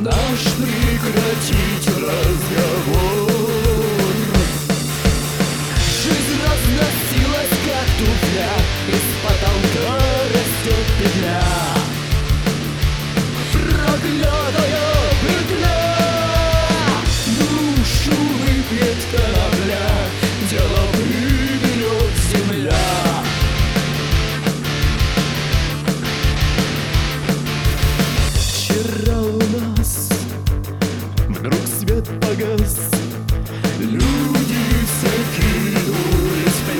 наш прекратить разговор. Жизнь разносилась, как туфля, из потолка растет петля. Проклятая петля душу выпьет корабля, дело приберет земля. Вчера у нас вдруг свет погас, люди все кинулись в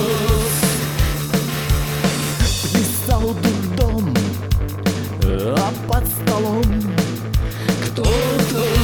пляс. Плясал дурдом, а под столом кто-то